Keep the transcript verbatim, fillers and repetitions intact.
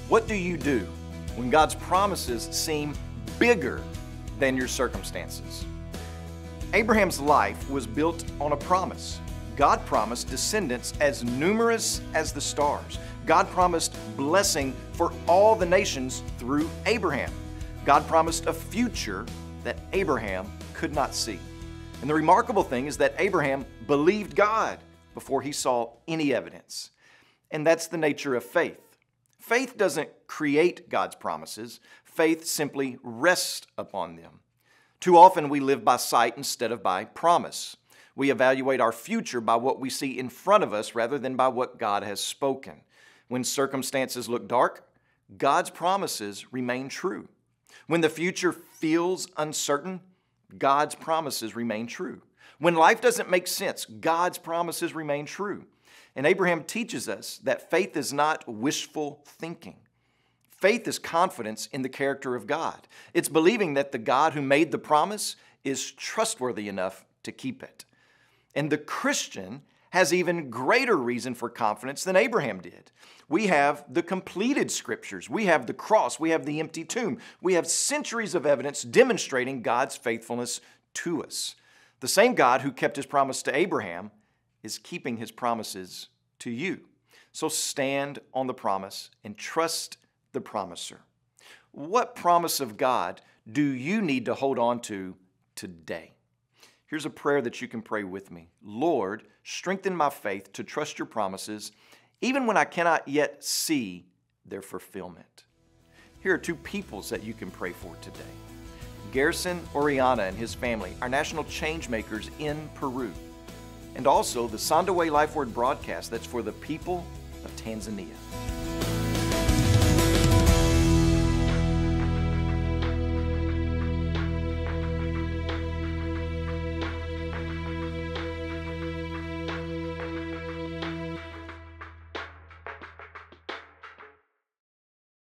What do you do when God's promises seem bigger than your circumstances? Abraham's life was built on a promise. God promised descendants as numerous as the stars. God promised blessing for all the nations through Abraham. God promised a future that Abraham could not see. And the remarkable thing is that Abraham believed God before he saw any evidence. And that's the nature of faith. Faith doesn't create God's promises. Faith simply rests upon them. Too often we live by sight instead of by promise. We evaluate our future by what we see in front of us rather than by what God has spoken. When circumstances look dark, God's promises remain true. When the future feels uncertain, God's promises remain true. When life doesn't make sense, God's promises remain true. And Abraham teaches us that faith is not wishful thinking. Faith is confidence in the character of God. It's believing that the God who made the promise is trustworthy enough to keep it. And the Christian has even greater reason for confidence than Abraham did. We have the completed scriptures. We have the cross. We have the empty tomb. We have centuries of evidence demonstrating God's faithfulness to us. The same God who kept his promise to Abraham is keeping his promises to you. So stand on the promise and trust the promiser. What promise of God do you need to hold on to today? Here's a prayer that you can pray with me. Lord, strengthen my faith to trust your promises, even when I cannot yet see their fulfillment. Here are two peoples that you can pray for today. Garrison Oriana and his family are national change makers in Peru. And also the Sondaway Life Word broadcast that's for the people of Tanzania.